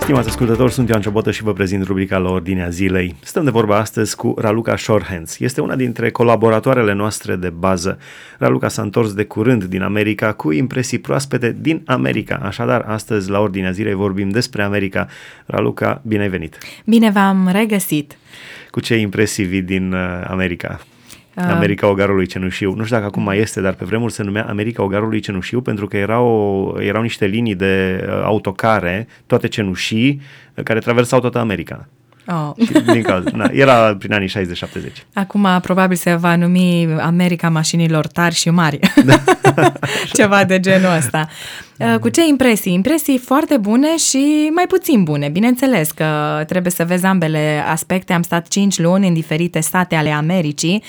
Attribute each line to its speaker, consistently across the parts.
Speaker 1: Stimați ascultători, sunt Ioan Ciobotă și vă prezint rubrica La Ordinea Zilei. Stăm de vorba astăzi cu Raluca Shorhands. Este una dintre colaboratoarele noastre de bază. Raluca s-a întors de curând din America cu impresii proaspete din America. Așadar, astăzi La Ordinea Zilei vorbim despre America. Raluca, bine ai venit!
Speaker 2: Bine v-am regăsit!
Speaker 1: Cu ce impresii vii din America? America Ogarului Cenușiu. Nu știu dacă acum mai este, dar pe vremuri se numea America Ogarului Cenușiu pentru că erau niște linii de autocare, toate cenușii, care traversau toată America.
Speaker 2: Oh.
Speaker 1: Din cauza, era prin anii 60-70.
Speaker 2: Acum probabil se va numi America mașinilor tari și mari. Da. Ceva de genul ăsta. Cu ce impresii? Impresii foarte bune și mai puțin bune. Bineînțeles că trebuie să vezi ambele aspecte. Am stat 5 luni în diferite state ale Americii.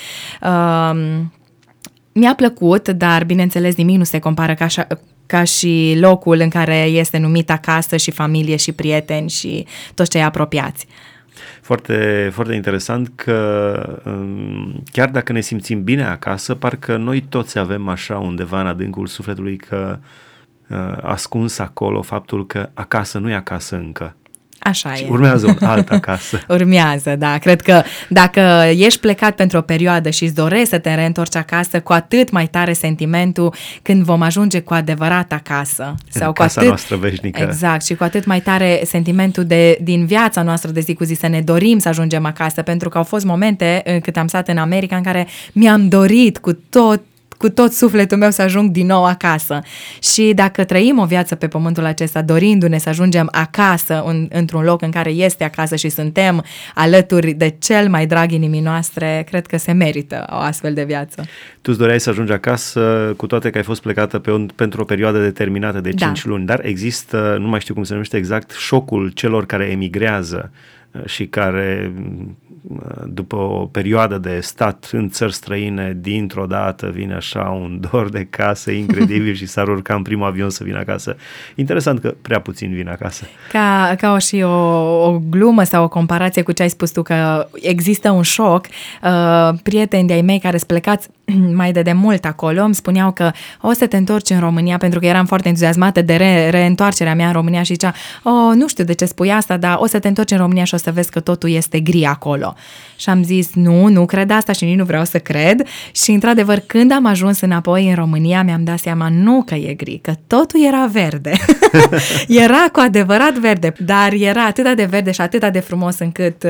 Speaker 2: Mi-a plăcut, dar bineînțeles nimic nu se compară ca și locul în care este numit acasă și familie și prieteni și toți cei apropiați.
Speaker 1: Foarte, foarte interesant că chiar dacă ne simțim bine acasă, parcă noi toți avem așa undeva în adâncul sufletului că ascuns acolo faptul că acasă nu e acasă încă.
Speaker 2: Așa e.
Speaker 1: Urmează un alt acasă.
Speaker 2: Urmează, da. Cred că dacă ești plecat pentru o perioadă și îți dorești să te reîntorci acasă, cu atât mai tare sentimentul când vom ajunge cu adevărat acasă.
Speaker 1: Sau casa noastră veșnică.
Speaker 2: Exact, și cu atât mai tare sentimentul din viața noastră de zi cu zi, să ne dorim să ajungem acasă, pentru că au fost momente cât am stat în America în care mi-am dorit cu tot sufletul meu să ajung din nou acasă. Și dacă trăim o viață pe pământul acesta dorindu-ne să ajungem acasă, într-un loc în care este acasă și suntem alături de cel mai drag inimii noastre, cred că se merită o astfel de viață.
Speaker 1: Tu îți doreai să ajungi acasă, cu toate că ai fost plecată pentru o perioadă determinată de 5 luni, dar există, nu mai știu cum se numește exact, șocul celor care emigrează și care după o perioadă de stat în țări străine, dintr-o dată vine așa un dor de casă incredibil și s-ar urca în primul avion să vină acasă. Interesant că prea puțin vin acasă.
Speaker 2: Ca și o glumă sau o comparație cu ce ai spus tu, că există un șoc. Prieteni de-ai mei care sunt plecați mai de mult acolo îmi spuneau că o să te întorci în România, pentru că eram foarte entuziasmată de reîntoarcerea mea în România și zicea, nu știu de ce spui asta, dar o să te întorci în România și o să vezi că totul este gri acolo. Și am zis, nu cred asta și nici nu vreau să cred. Și într-adevăr, când am ajuns înapoi în România, mi-am dat seama nu că e gri, că totul era verde. Era cu adevărat verde, dar era atât de verde și atât de frumos încât...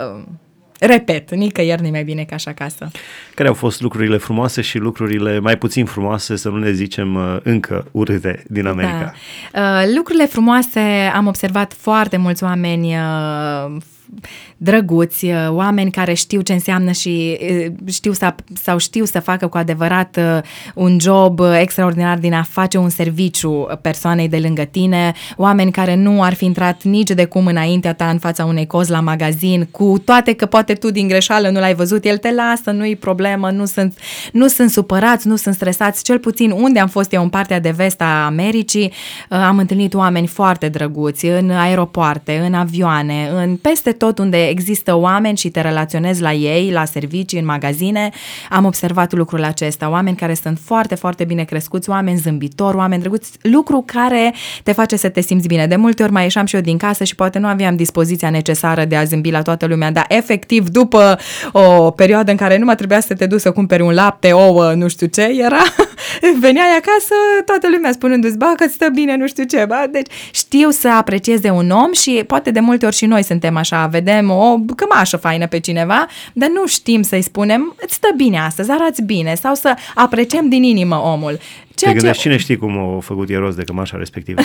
Speaker 2: repet, nicăieri nu-i mai bine ca așa acasă.
Speaker 1: Care au fost lucrurile frumoase și lucrurile mai puțin frumoase, să nu le zicem încă urâte din America?
Speaker 2: Da. Lucrurile frumoase, am observat foarte mulți oameni drăguți, oameni care știu ce înseamnă și știu să facă cu adevărat un job extraordinar din a face un serviciu persoanei de lângă tine, oameni care nu ar fi intrat nici de cum înaintea ta în fața unei cozi la magazin, cu toate că poate tu din greșeală nu l-ai văzut, el te lasă, nu-i problemă, nu sunt supărați, nu sunt stresați, cel puțin unde am fost eu în partea de vest a Americii, am întâlnit oameni foarte drăguți, în aeropoarte, în avioane, peste tot unde există oameni și te relaționezi la ei, la servicii, în magazine, am observat lucrul acesta, oameni care sunt foarte, foarte bine crescuți, oameni zâmbitori, oameni drăguți, lucru care te face să te simți bine. De multe ori mai ieșeam și eu din casă și poate nu aveam dispoziția necesară de a zâmbi la toată lumea, dar efectiv după o perioadă în care nu mai trebuia să te duci să cumperi un lapte, ouă, nu știu ce, veneai acasă, toată lumea spunându-ți, că stă bine, nu știu ce, deci știu să aprecieze un om și poate de multe ori și noi suntem așa, vedem o cămașă faină pe cineva, dar nu știm să-i spunem, îți stă bine astăzi, arăți bine, sau să apreciem din inimă omul.
Speaker 1: Te gândești, cine știe cum a făcut el rost de cămașa respectivă?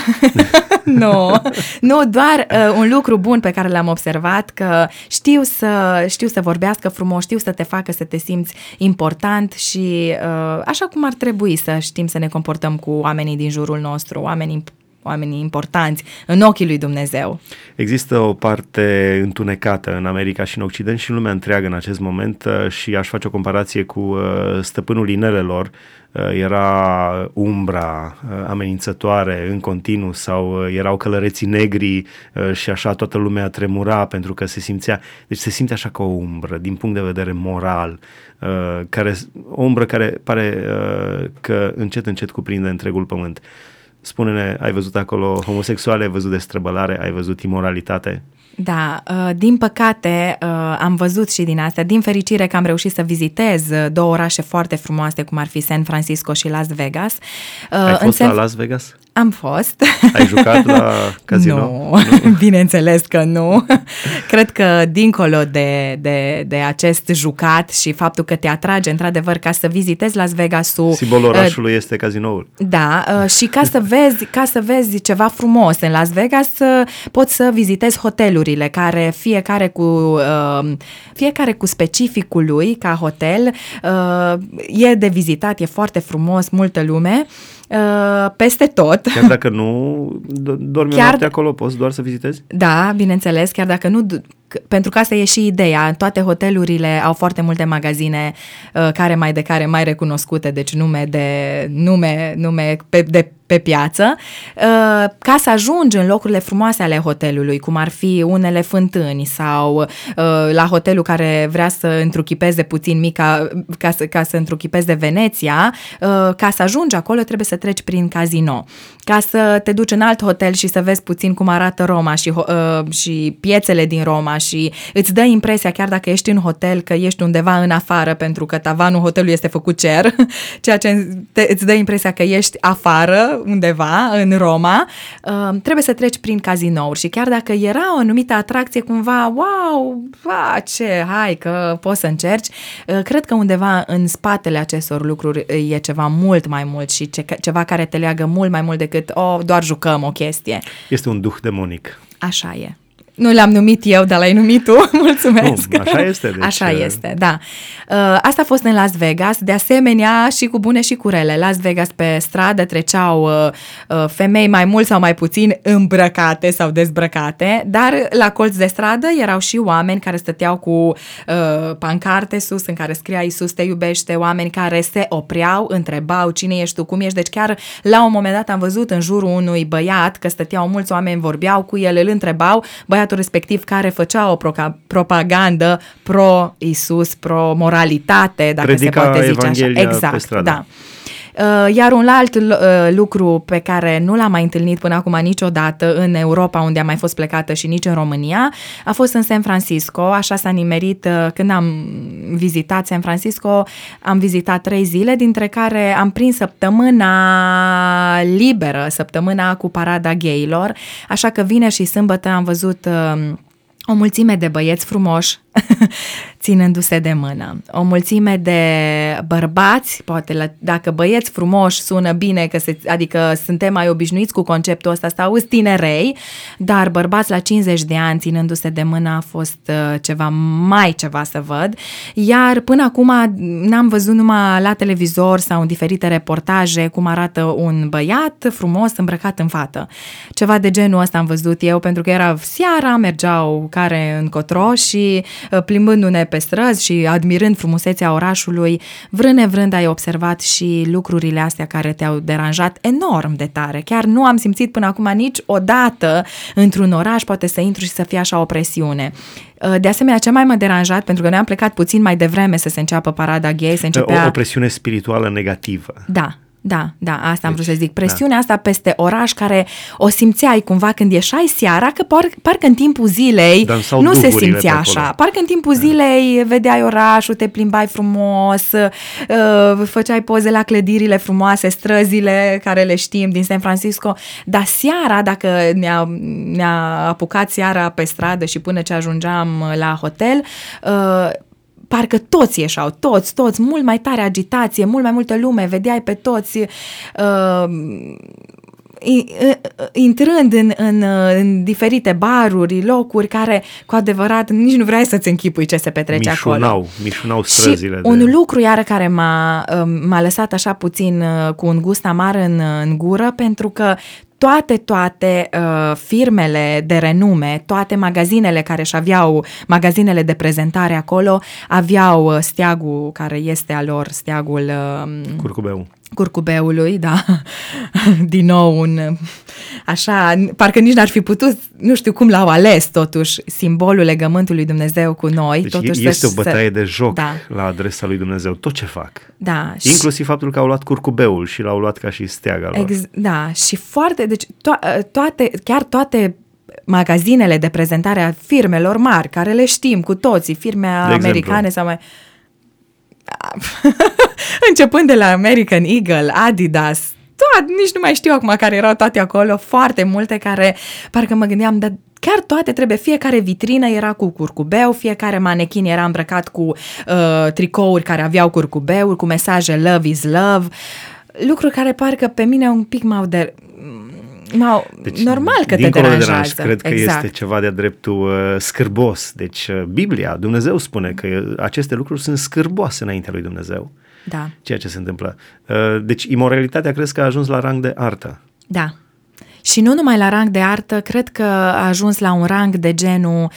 Speaker 2: Nu, doar un lucru bun pe care l-am observat, că știu să vorbească frumos, știu să te facă să te simți important și așa cum ar trebui să știm să ne comportăm cu oamenii din jurul nostru, oamenii importanți în ochii lui Dumnezeu.
Speaker 1: Există o parte întunecată în America și în Occident și în lumea întreagă în acest moment și aș face o comparație cu stăpânul inelelor. Era umbra amenințătoare în continuu sau erau călăreții negri și așa toată lumea tremura pentru că se simțea, deci se simte așa ca o umbră din punct de vedere moral, o umbră care pare că încet cuprinde întregul pământ. Spune-ne, ai văzut acolo homosexuale, ai văzut destrăbălare, ai văzut imoralitate?
Speaker 2: Da, din păcate am văzut și din astea. Din fericire că am reușit să vizitez două orașe foarte frumoase, cum ar fi San Francisco și Las Vegas.
Speaker 1: Ai fost la Las Vegas?
Speaker 2: Am fost.
Speaker 1: Ai jucat la casino?
Speaker 2: Nu, bineînțeles că nu. Cred că dincolo de acest jucat și faptul că te atrage într-adevăr ca să vizitezi Las Vegas-ul.
Speaker 1: Simbolul orașului este casinoul.
Speaker 2: Da, și ca să vezi ceva frumos în Las Vegas, poți să vizitezi hotelurile care fiecare cu specificul lui ca hotel. E de vizitat, e foarte frumos, multă lume. Peste tot.
Speaker 1: Chiar dacă nu dormi o noapte acolo, poți doar să vizitezi? Da,
Speaker 2: bineînțeles, chiar dacă nu, pentru că asta e și ideea. Toate hotelurile au foarte multe magazine care mai recunoscute, deci nume pe piață, ca să ajungi în locurile frumoase ale hotelului, cum ar fi unele fântâni sau la hotelul care vrea să întruchipeze puțin mica, ca să întruchipeze Veneția, ca să ajungi acolo trebuie să treci prin casino. Ca să te duci în alt hotel și să vezi puțin cum arată Roma și piețele din Roma și îți dă impresia, chiar dacă ești în hotel, că ești undeva în afară, pentru că tavanul hotelului este făcut cer, ceea ce îți dă impresia că ești afară, undeva în Roma, trebuie să treci prin cazinouri și chiar dacă era o anumită atracție cumva, hai că poți să încerci, cred că undeva în spatele acestor lucruri e ceva mult mai mult și ceva care te leagă mult mai mult decât doar jucăm o chestie.
Speaker 1: Este un duh demonic.
Speaker 2: Așa e. Nu l-am numit eu, dar l-ai numit tu. Mulțumesc.
Speaker 1: Nu, așa este. Deci...
Speaker 2: Așa este, da. Asta a fost în Las Vegas. De asemenea, și cu bune și cu rele. Las Vegas, pe stradă treceau femei mai mult sau mai puțin îmbrăcate sau dezbrăcate, dar la colț de stradă erau și oameni care stăteau cu pancarte sus în care scria Iisus te iubește, oameni care se opreau, întrebau cine ești tu, cum ești. Deci chiar la un moment dat am văzut în jurul unui băiat că stăteau mulți oameni, vorbeau cu el, îl întrebau, băiatul respectiv care făcea o propagandă pro-Isus, pro-moralitate, dacă
Speaker 1: predica
Speaker 2: se poate zice
Speaker 1: Evanghelia
Speaker 2: așa. Exact,
Speaker 1: pe stradă.
Speaker 2: Da. Iar un alt lucru pe care nu l-am mai întâlnit până acum niciodată în Europa, unde am mai fost plecată și nici în România, a fost în San Francisco. Așa s-a nimerit când am vizitat San Francisco, am vizitat 3 zile, dintre care am prins săptămâna liberă, săptămâna cu parada gayilor, așa că vineri și sâmbătă am văzut o mulțime de băieți frumoși ținându-se de mână. O mulțime de bărbați, poate dacă băieți frumoși sună bine, adică suntem mai obișnuiți cu conceptul ăsta, să auzi tinerei, dar bărbați la 50 de ani ținându-se de mână a fost ceva să văd. Iar până acum n-am văzut numai la televizor sau în diferite reportaje cum arată un băiat frumos îmbrăcat în fată. Ceva de genul ăsta am văzut eu, pentru că era seara, mergeau care încotro și plimbându-ne pe străzi și admirând frumusețea orașului, vrând nevrând ai observat și lucrurile astea care te-au deranjat enorm de tare. Chiar nu am simțit până acum niciodată într-un oraș, poate să intru și să fie așa o presiune. De asemenea, ce mai m-a deranjat, pentru că noi am plecat puțin mai devreme să se înceapă parada gay, se începea...
Speaker 1: O presiune spirituală negativă.
Speaker 2: Da, asta am vrut să zic. Presiunea asta peste oraș care o simțeai cumva când ieșai seara, că parcă în timpul zilei nu se simțea așa. Parcă în timpul zilei vedeai orașul, te plimbai frumos, făceai poze la clădirile frumoase, străzile care le știm din San Francisco, dar seara, dacă ne-a apucat seara pe stradă și până ce ajungeam la hotel, parcă toți ieșau, toți, mult mai tare agitație, mult mai multă lume, vedeai pe toți intrând în diferite baruri, locuri care cu adevărat nici nu vrei să-ți închipui ce se petrece acolo.
Speaker 1: Mișunau străzile.
Speaker 2: Și un lucru iară care m-a lăsat așa puțin cu un gust amar în gură, pentru că toate firmele de renume, toate magazinele care își aveau magazinele de prezentare acolo, aveau steagul care este al lor, steagul curcubeului, da, din nou așa, parcă nici n-ar fi putut, nu știu cum l-au ales totuși, simbolul legământului Dumnezeu cu noi.
Speaker 1: Deci
Speaker 2: totuși
Speaker 1: este o bătaie de joc
Speaker 2: da.
Speaker 1: La adresa lui Dumnezeu, tot ce fac.
Speaker 2: Da.
Speaker 1: Inclusiv faptul că au luat curcubeul și l-au luat ca și steaga lor.
Speaker 2: Da, și foarte, deci toate magazinele de prezentare a firmelor mari, care le știm cu toții, firme americane sau mai... începând de la American Eagle, Adidas, nici nu mai știu acum care erau toate acolo, foarte multe care, parcă mă gândeam, dar chiar toate trebuie, fiecare vitrină era cu curcubeu, fiecare manechin era îmbrăcat cu tricouri care aveau curcubeu, cu mesaje Love is Love, lucruri care parcă pe mine un pic deci, normal că te deranjează.
Speaker 1: Cred că este ceva de-a dreptul scârbos. Deci Biblia, Dumnezeu spune că aceste lucruri sunt scârboase înaintea lui Dumnezeu.
Speaker 2: Da.
Speaker 1: Ceea ce se întâmplă. Deci imoralitatea crezi că a ajuns la rang de artă.
Speaker 2: Da. Și nu numai la rang de artă, cred că a ajuns la un rang de genul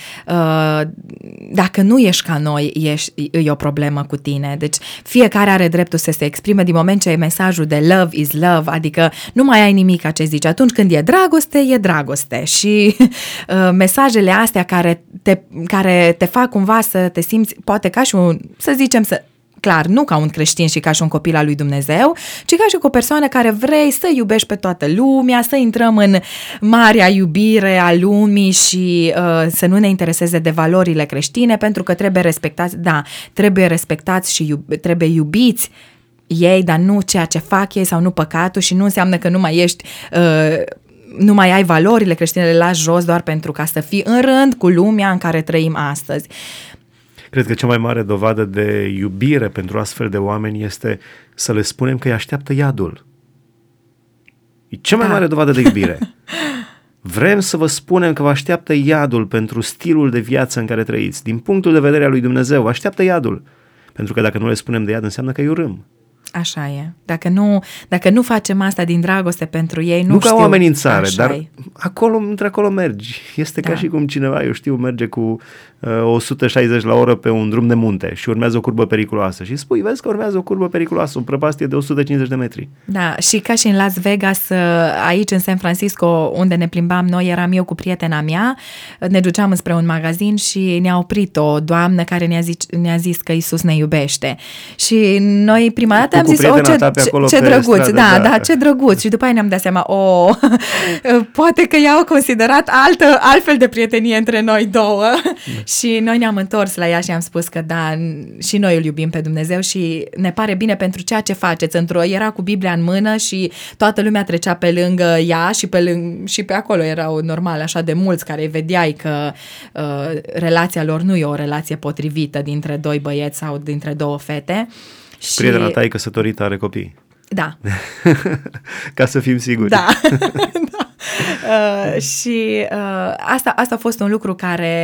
Speaker 2: dacă nu ești ca noi, e o problemă cu tine. Deci fiecare are dreptul să se exprime din moment ce ai mesajul de love is love, adică nu mai ai nimic ce zici. Atunci când e dragoste și mesajele astea care te fac cumva să te simți, poate ca și să zicem, clar, nu ca un creștin și ca și un copil al lui Dumnezeu, ci ca și o persoană care vrei să iubești pe toată lumea, să intrăm în marea iubire a lumii și să nu ne intereseze de valorile creștine, pentru că trebuie respectați și trebuie iubiți ei, dar nu ceea ce fac ei sau nu păcatul, și nu înseamnă că nu mai ești... nu mai ai valorile creștine, le lași jos doar pentru ca să fii în rând cu lumea în care trăim astăzi.
Speaker 1: Cred că cea mai mare dovadă de iubire pentru astfel de oameni este să le spunem că îi așteaptă iadul. E cea mai mare dovadă de iubire. Vrem să vă spunem că vă așteaptă iadul pentru stilul de viață în care trăiți. Din punctul de vedere al lui Dumnezeu, vă așteaptă iadul. Pentru că dacă nu le spunem de iad, înseamnă că îi urâm.
Speaker 2: Așa e. Dacă nu facem asta din dragoste pentru ei,
Speaker 1: nu ca o amenințare, dar acolo mergi. Este ca și cum cineva, merge cu 160 la oră pe un drum de munte și urmează o curbă periculoasă și spui, vezi că urmează o curbă periculoasă, o prăpastie de 150 de metri. Da,
Speaker 2: și ca și în Las Vegas, aici în San Francisco, unde ne plimbam noi, eram eu cu prietena mea, ne duceam înspre un magazin și ne-a oprit o doamnă care ne-a zis că Iisus ne iubește. Și noi prima dată am zis, ce drăguț, da, ce drăguț. Și după aia ne-am dat seama, poate că i-au considerat altfel de prietenie între noi două. Și noi ne-am întors la ea și am spus că da, și noi îl iubim pe Dumnezeu și ne pare bine pentru ceea ce faceți. Era cu Biblia în mână și toată lumea trecea pe lângă ea și pe acolo erau normal așa de mulți care vedeai că relația lor nu e o relație potrivită dintre doi băieți sau dintre două fete.
Speaker 1: Și prietena ta e căsătorită, are copii.
Speaker 2: Da.
Speaker 1: Ca să fim siguri.
Speaker 2: Da. Și asta a fost un lucru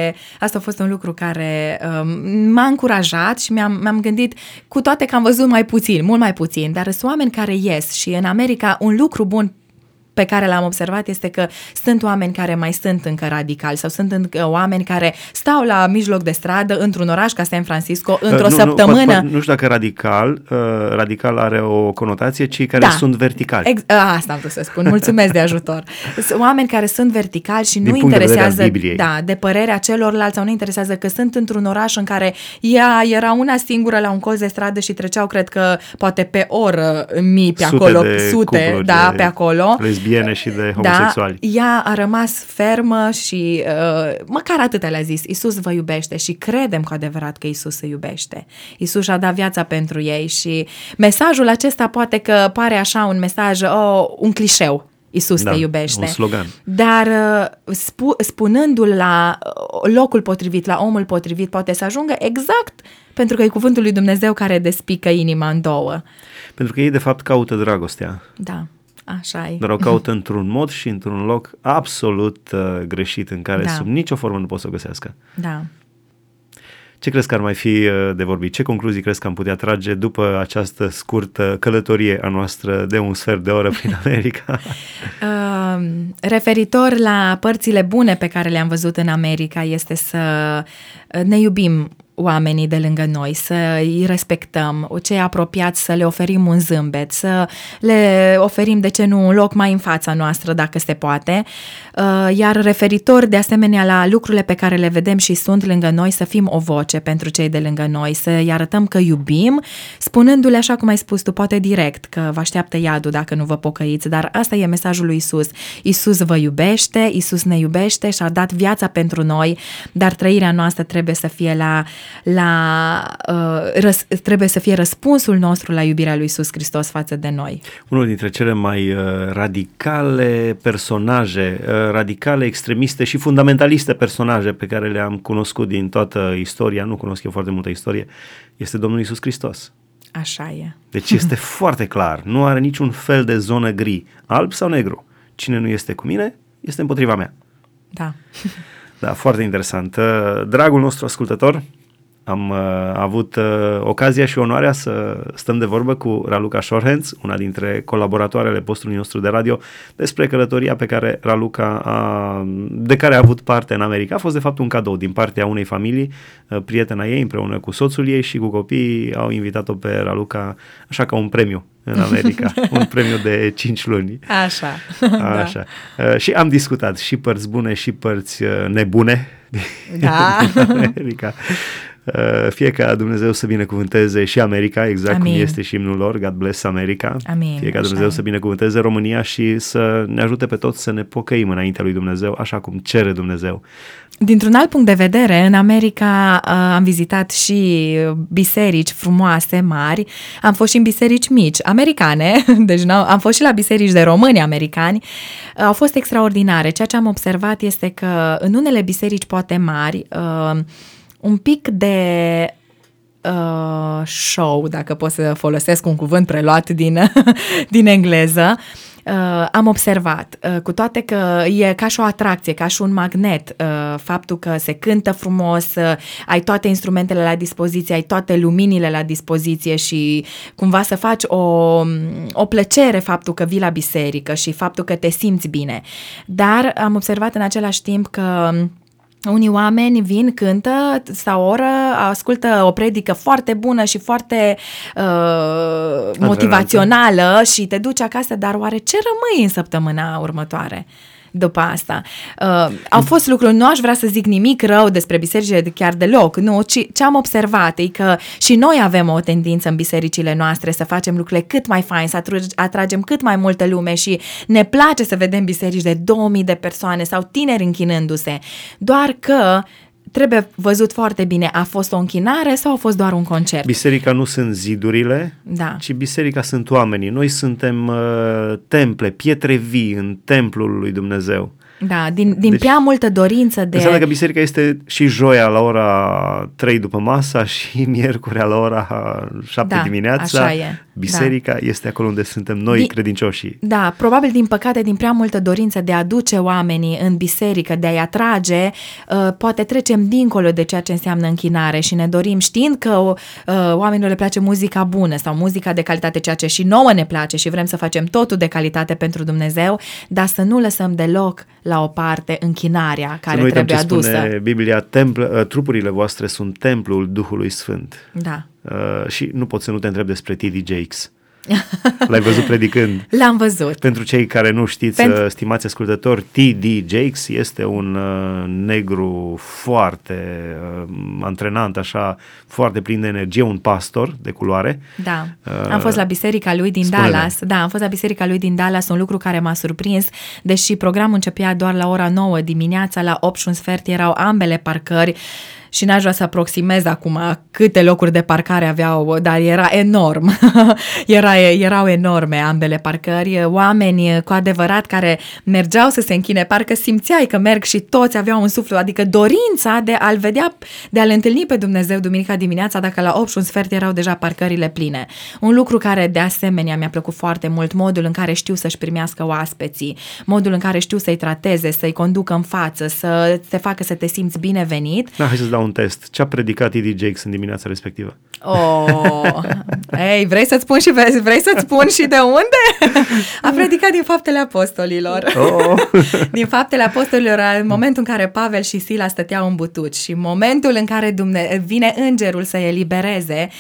Speaker 2: care m-a încurajat și mi-am gândit, cu toate că am văzut mult mai puțin, dar sunt oameni care ies și în America un lucru bun pe care l-am observat este că sunt oameni care mai sunt încă radicali sau sunt încă oameni care stau la mijloc de stradă într-un oraș ca San Francisco într-o săptămână.
Speaker 1: Nu știu dacă radical are o conotație, cei care sunt verticali.
Speaker 2: Asta am vrut să spun, mulțumesc de ajutor. Sunt oameni care sunt verticali și nu interesează de părerea celorlalți sau nu interesează că sunt într-un oraș în care ea era una singură la un colț de stradă și treceau, cred că, poate pe oră mii pe acolo, sute pe acolo.
Speaker 1: Lesbiene și de homosexuali.
Speaker 2: Da, ea a rămas fermă și măcar atât le-a zis, Iisus vă iubește și credem cu adevărat că Iisus îi iubește. Iisus și-a dat viața pentru ei și mesajul acesta poate că pare așa un mesaj, un clișeu. Iisus te iubește.
Speaker 1: Un slogan.
Speaker 2: Dar spunându-l la locul potrivit, la omul potrivit, poate să ajungă exact pentru că e cuvântul lui Dumnezeu care despică inima în două.
Speaker 1: Pentru că ei de fapt caută dragostea.
Speaker 2: Da. Așa e.
Speaker 1: Dar o caută într-un mod și într-un loc absolut greșit în care sub nicio formă nu pot să o găsească.
Speaker 2: Da.
Speaker 1: Ce crezi că ar mai fi de vorbit? Ce concluzii crezi că am putea trage după această scurtă călătorie a noastră de un sfert de oră prin America?
Speaker 2: Referitor la părțile bune pe care le-am văzut în America este să ne iubim oamenii de lângă noi, să îi respectăm, cei apropiați să le oferim un zâmbet, să le oferim, de ce nu, un loc mai în fața noastră, dacă se poate, iar referitor de asemenea la lucrurile pe care le vedem și sunt lângă noi, să fim o voce pentru cei de lângă noi, să-i arătăm că iubim, spunându-le, așa cum ai spus tu, poate direct, că vă așteaptă iadul dacă nu vă pocăiți, dar asta e mesajul lui Iisus. Iisus vă iubește, Iisus ne iubește și a dat viața pentru noi, dar trăirea noastră trebuie să fie trebuie să fie răspunsul nostru la iubirea lui Iisus Hristos față de noi.
Speaker 1: Unul dintre cele mai radicale personaje, radicale, extremiste și fundamentaliste personaje pe care le-am cunoscut din toată istoria, nu cunosc eu foarte multă istorie, este Domnul Iisus Hristos.
Speaker 2: Așa e.
Speaker 1: Deci este foarte clar, nu are niciun fel de zonă gri, alb sau negru. Cine nu este cu mine, este împotriva mea.
Speaker 2: Da.
Speaker 1: Da, foarte interesant. Dragul nostru ascultător, am avut ocazia și onoarea să stăm de vorbă cu Raluca Shorhands, una dintre colaboratoarele postului nostru de radio, despre călătoria pe care de care a avut parte în America. A fost de fapt un cadou din partea unei familii, prietena ei împreună cu soțul ei și cu copiii au invitat-o pe Raluca așa ca un premiu în America, un premiu de 5 luni.
Speaker 2: Așa.
Speaker 1: Așa. Da. Și am discutat și părți bune și părți nebune din America. Fie ca Dumnezeu să binecuvânteze și America, exact Amin. Cum este și imnul lor, God bless America.
Speaker 2: Amin.
Speaker 1: Fie ca Dumnezeu să binecuvânteze România și să ne ajute pe toți să ne pocăim înaintea lui Dumnezeu, așa cum cere Dumnezeu.
Speaker 2: Dintr-un alt punct de vedere, în America am vizitat și biserici frumoase, mari, am fost și în biserici mici, americane, deci am fost și la biserici de români americani, au fost extraordinare. Ceea ce am observat este că în unele biserici poate mari, un pic de show, dacă pot să folosesc un cuvânt preluat din engleză, am observat, cu toate că e ca și o atracție, ca și un magnet, faptul că se cântă frumos, ai toate instrumentele la dispoziție, ai toate luminile la dispoziție și cumva să faci o plăcere faptul că vii la biserică și faptul că te simți bine. Dar am observat în același timp că unii oameni vin, cântă, stau o oră, ascultă o predică foarte bună și foarte motivațională și te duci acasă, dar oare ce rămâi în săptămâna următoare? După asta. Au fost lucruri, nu aș vrea să zic nimic rău despre bisericile chiar deloc, nu, ci ce am observat e că și noi avem o tendință în bisericile noastre să facem lucrurile cât mai fain, să atragem cât mai multă lume și ne place să vedem biserici de 2000 de persoane sau tineri închinându-se, doar că trebuie văzut foarte bine, a fost o închinare sau a fost doar un concert?
Speaker 1: Biserica nu sunt zidurile,
Speaker 2: da.
Speaker 1: Ci biserica sunt oamenii. Noi suntem temple, pietre vii în templul lui Dumnezeu.
Speaker 2: Da, din prea multă dorință de...
Speaker 1: Înseamnă că biserica este și joia la ora 3 după masa și miercurea la ora 7 dimineața.
Speaker 2: Așa e.
Speaker 1: Biserica este acolo unde suntem noi credincioșii.
Speaker 2: Da, probabil din păcate, din prea multă dorință de a aduce oamenii în biserică, de a-i atrage, poate trecem dincolo de ceea ce înseamnă închinare și ne dorim, știind că oamenilor le place muzica bună sau muzica de calitate, ceea ce și nouă ne place și vrem să facem totul de calitate pentru Dumnezeu, dar să nu lăsăm deloc la o parte închinarea care trebuie adusă.
Speaker 1: Spune Biblia, trupurile voastre sunt templul Duhului Sfânt.
Speaker 2: Da.
Speaker 1: Și nu pot să nu te întreb despre T.D. Jakes. L-ai văzut predicând?
Speaker 2: L-am văzut.
Speaker 1: Pentru cei care nu știți, stimați ascultători, T.D. Jakes este un negru foarte antrenant, așa, foarte plin de energie, un pastor de culoare.
Speaker 2: Da, am fost la biserica lui din Dallas. Da, am fost la biserica lui din Dallas, un lucru care m-a surprins, deși programul începea doar la ora 9 dimineața, la 8:15 erau ambele parcări. Și n-aș vrea să aproximez acum câte locuri de parcare aveau, dar era enorm. Erau enorme ambele parcări, oameni cu adevărat care mergeau să se închine, parcă simțeai că merg și toți aveau un suflu, adică dorința de a-L vedea, de a-L întâlni pe Dumnezeu duminica dimineața, dacă la 8:15 erau deja parcările pline. Un lucru care de asemenea mi-a plăcut foarte mult, modul în care știu să-și primească oaspeții, modul în care știu să-i trateze, să-i conducă în față, să te facă să te simți binevenit.
Speaker 1: Da, hai să-ți dau un test. Ce a predicat T.D. Jakes în dimineața respectivă?
Speaker 2: Ei, vrei să-ți spun și de unde? A predicat din Faptele Apostolilor. Din Faptele Apostolilor, în momentul în care Pavel și Sila stăteau în butuci și în momentul în care vine îngerul să-i elibereze,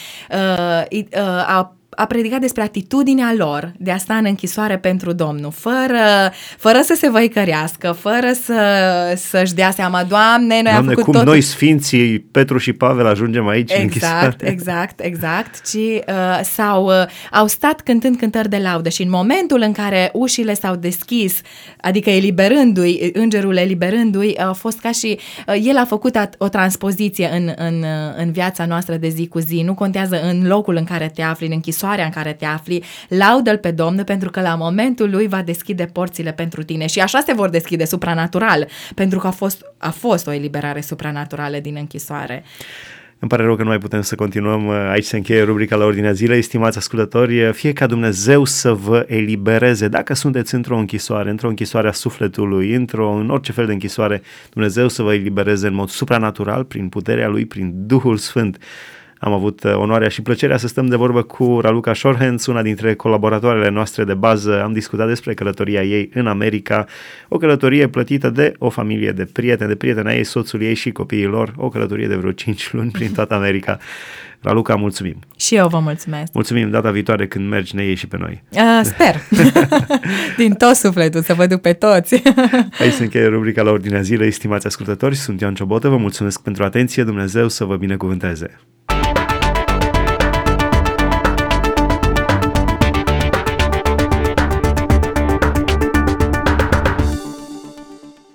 Speaker 2: a predicat despre atitudinea lor de a sta în închisoare pentru Domnul, fără să se văicărească, fără să-și dea seama, Doamne, noi am făcut
Speaker 1: cum
Speaker 2: totul.
Speaker 1: Noi sfinții, Petru și Pavel, ajungem aici în închisoare.
Speaker 2: Exact. Ci au stat cântând cântări de laudă și în momentul în care ușile s-au deschis, adică îngerul eliberându-i, a fost ca și el a făcut o transpoziție în viața noastră de zi cu zi. Nu contează în locul în care te afli, în închisoare în care te afli, laudă-L pe Domnul pentru că la momentul Lui va deschide porțile pentru tine și așa se vor deschide supranatural, pentru că a fost o eliberare supranaturală din închisoare.
Speaker 1: Îmi pare rău că nu mai putem să continuăm. Aici se încheie rubrica La Ordinea Zilei. Stimați ascultători, fie ca Dumnezeu să vă elibereze. Dacă sunteți într-o închisoare a sufletului, în orice fel de închisoare, Dumnezeu să vă elibereze în mod supranatural, prin puterea Lui, prin Duhul Sfânt. Am avut onoarea și plăcerea să stăm de vorbă cu Raluca Shorhans, una dintre colaboratoarele noastre de bază. Am discutat despre călătoria ei în America, o călătorie plătită de o familie de prieteni ei, soțul ei și copiii lor, o călătorie de vreo 5 luni prin toată America. Raluca, mulțumim!
Speaker 2: Și eu vă mulțumesc!
Speaker 1: Mulțumim data viitoare când mergi, ne iei și pe noi!
Speaker 2: Sper! Din tot sufletul, să vă duc pe toți!
Speaker 1: Aici se încheie rubrica La Ordinea Zilei. Stimați ascultători, sunt Ioan Ciobotă, vă mulțumesc pentru atenție, Dumnezeu să vă binecuvânteze!